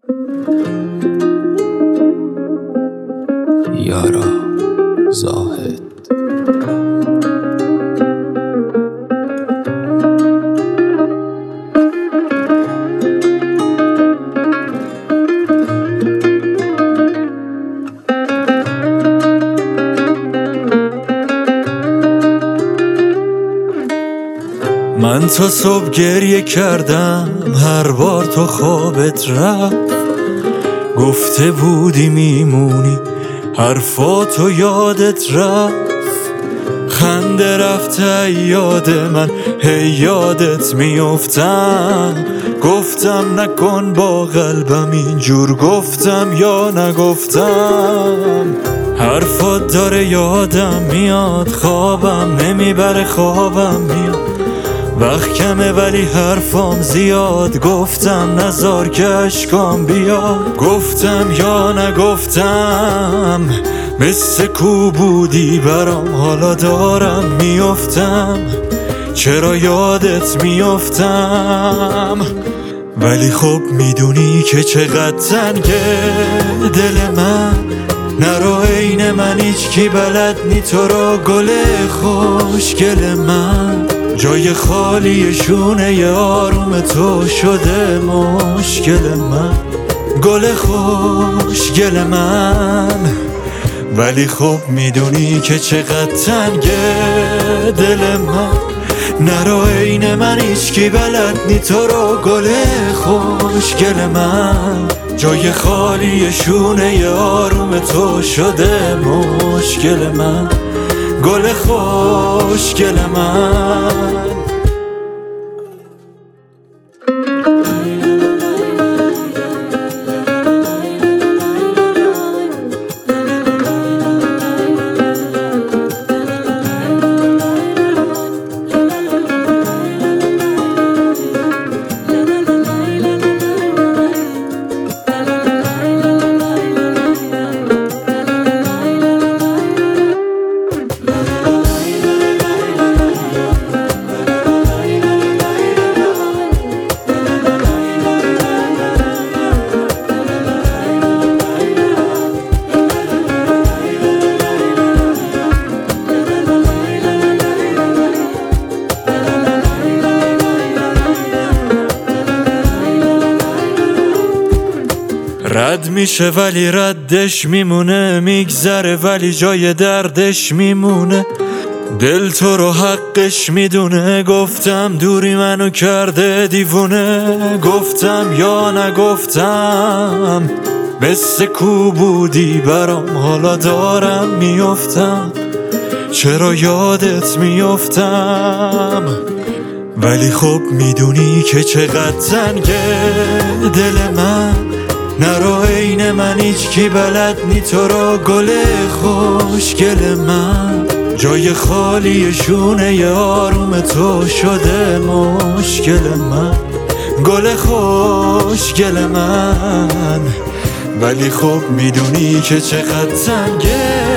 یارا زاهد. من تا صبح گریه کردم هر بار تو خوابت رفت، گفته بودی میمونی حرفاتو یادت رفت. خنده رفته یاد من هی یادت میافتم، گفتم نکن با قلبم اینجور، گفتم یا نگفتم. حرفات داره یادم میاد، خوابم نمیبره خوابم میاد، وقت کمه ولی حرفام زیاد، گفتم نزار که اشکام بیاد، گفتم یا نگفتم. مثل کو بودی برام حالا دارم میافتم، چرا یادت میافتم. ولی خب میدونی که چقدر تنگه دل من، نرو عین من هیچ کی بلد نی تو رو گل خوشگل من، جای خالی شونه آروم تو شده مشکل من، گل خوشگل من. ولی خب میدونی که چقدر تنگه دل من، نرو عین من هیچ کی بلد نی تو رو گل خوشگل من، جای خالی شونه آروم تو شده مشکل من، گل خوشگل من. رد میشه ولی ردش میمونه، میگذره ولی جای دردش میمونه، دل تو رو حقش میدونه، گفتم دوری منو کرده دیوونه، گفتم یا نگفتم. مثل کو بودی برام حالا دارم میافتم، چرا یادت میافتم. ولی خب میدونی که چقدر تنگه دل من، نرو عین من هیچ کی بلد نی تو رو گل خوشگل من، جای خالی شونه آروم تو شده مشکل من، گل خوشگل من. ولی خب میدونی که چقدر تنگه